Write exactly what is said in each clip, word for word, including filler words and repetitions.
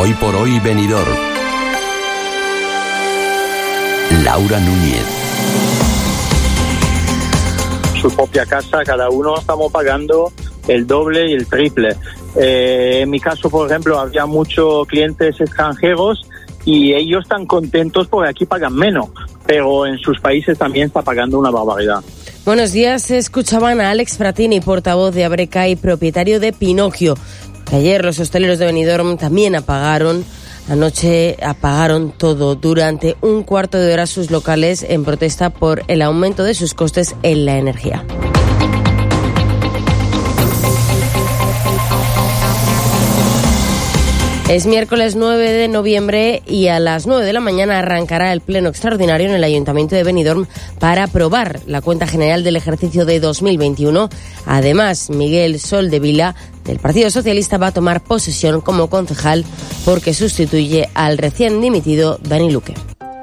Hoy por hoy Benidorm. Laura Núñez. Su propia casa, cada uno estamos pagando el doble y el triple. Eh, en mi caso, por ejemplo, había muchos clientes extranjeros y ellos están contentos porque aquí pagan menos, pero en sus países también está pagando una barbaridad. Buenos días, escuchaban a Alex Fratini, portavoz de Abreca y propietario de Pinocchio. Ayer los hosteleros de Benidorm también apagaron, anoche apagaron todo durante un cuarto de hora sus locales en protesta por el aumento de sus costes en la energía. Es miércoles nueve de noviembre y a las nueve de la mañana arrancará el pleno extraordinario en el Ayuntamiento de Benidorm para aprobar la cuenta general del ejercicio de dos mil veintiuno. Además, Miguel Soldevila, del Partido Socialista, va a tomar posesión como concejal porque sustituye al recién dimitido Dani Luque.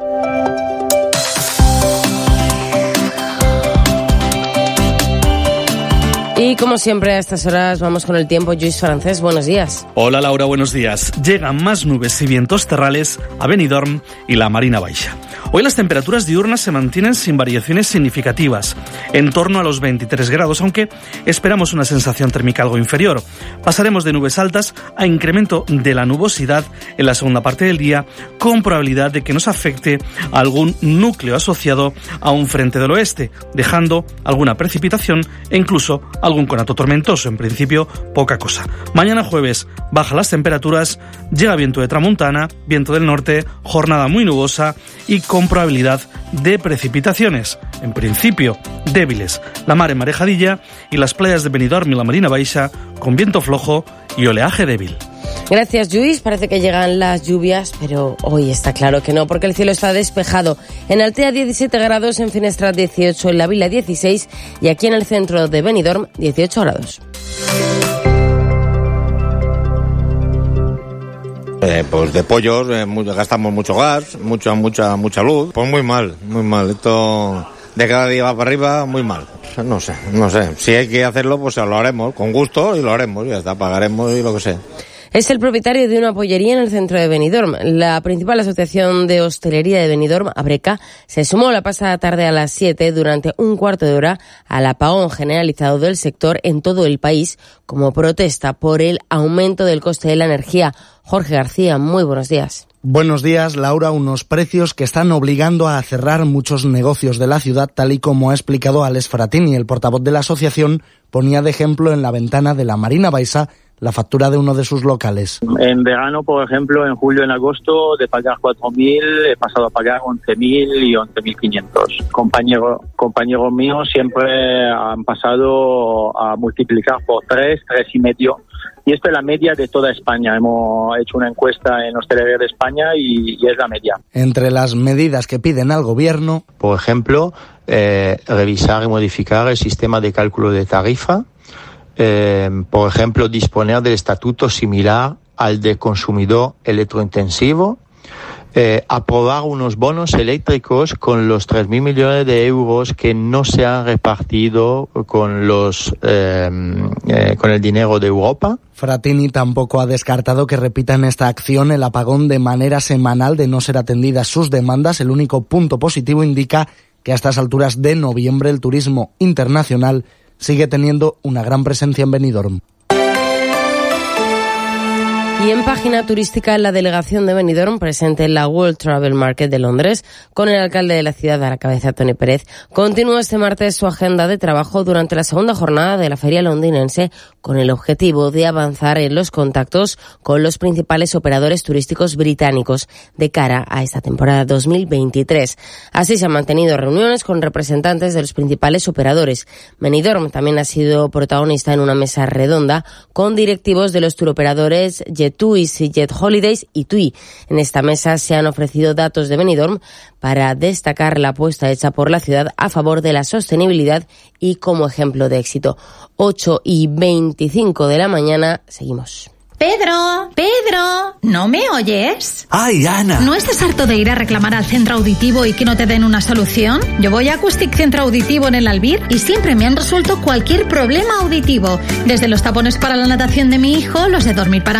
Y como siempre a estas horas vamos con el tiempo. Lluís Francés, buenos días. Hola Laura, buenos días. Llegan más nubes y vientos terrales a Benidorm y la Marina Baixa. Hoy las temperaturas diurnas se mantienen sin variaciones significativas, en torno a los veintitrés grados, aunque esperamos una sensación térmica algo inferior. Pasaremos de nubes altas a incremento de la nubosidad en la segunda parte del día, con probabilidad de que nos afecte algún núcleo asociado a un frente del oeste, dejando alguna precipitación e incluso algún conato tormentoso. En principio, poca cosa. Mañana jueves bajan las temperaturas, llega viento de tramuntana, viento del norte, jornada muy nubosa y con probabilidad de precipitaciones. En principio, débiles. La mar en marejadilla y las playas de Benidorm y la Marina Baixa con viento flojo y oleaje débil. Gracias, Lluís. Parece que llegan las lluvias, pero hoy está claro que no, porque el cielo está despejado. En Altea diecisiete grados, en Finestrat dieciocho, en la Vila dieciséis y aquí en el centro de Benidorm dieciocho grados. Eh, pues de pollos eh, mucho, gastamos mucho gas, mucha, mucha, mucha luz. Pues muy mal, muy mal. Esto de cada día va para arriba, muy mal. No sé, no sé. Si hay que hacerlo, pues lo haremos con gusto y lo haremos. Ya está, pagaremos y lo que sea. Es el propietario de una pollería en el centro de Benidorm. La principal asociación de hostelería de Benidorm, Abreca, se sumó la pasada tarde a las siete durante un cuarto de hora al apagón generalizado del sector en todo el país como protesta por el aumento del coste de la energía. Jorge García, muy buenos días. Buenos días, Laura. Unos precios que están obligando a cerrar muchos negocios de la ciudad, tal y como ha explicado Alex Fratini, el portavoz de la asociación, ponía de ejemplo en la ventana de la Marina Baixa la factura de uno de sus locales. En verano, por ejemplo, en julio y en agosto, de pagar cuatro mil, he pasado a pagar once mil y once mil quinientos. Compañeros compañeros míos siempre han pasado a multiplicar por tres, tres y medio. Y esto es la media de toda España. Hemos hecho una encuesta en hostelería de España y, y es la media. Entre las medidas que piden al gobierno, por ejemplo, eh, revisar y modificar el sistema de cálculo de tarifa. Eh, por ejemplo, disponer del estatuto similar al de consumidor electrointensivo, eh, aprobar unos bonos eléctricos con los tres mil millones de euros que no se han repartido con los eh, eh, con el dinero de Europa. Fratini tampoco ha descartado que repitan esta acción el apagón de manera semanal de no ser atendidas sus demandas. El único punto positivo indica que a estas alturas de noviembre el turismo internacional sigue teniendo una gran presencia en Benidorm. Y en página turística, la delegación de Benidorm, presente en la World Travel Market de Londres, con el alcalde de la ciudad a la cabeza, Tony Pérez, continúa este martes su agenda de trabajo durante la segunda jornada de la feria londinense, con el objetivo de avanzar en los contactos con los principales operadores turísticos británicos de cara a esta temporada dos mil veintitrés. Así se han mantenido reuniones con representantes de los principales operadores. Benidorm también ha sido protagonista en una mesa redonda con directivos de los turoperadores Jet Tours, Jet Holidays y TUI. En esta mesa se han ofrecido datos de Benidorm para destacar la apuesta hecha por la ciudad a favor de la sostenibilidad y como ejemplo de éxito. ocho y veinticinco de la mañana, seguimos. Pedro, Pedro, ¿no me oyes? ¡Ay, Ana! ¿No estás harto de ir a reclamar al centro auditivo y que no te den una solución? Yo voy a Acoustic Centro Auditivo en el Albir y siempre me han resuelto cualquier problema auditivo. Desde los tapones para la natación de mi hijo, los de dormir para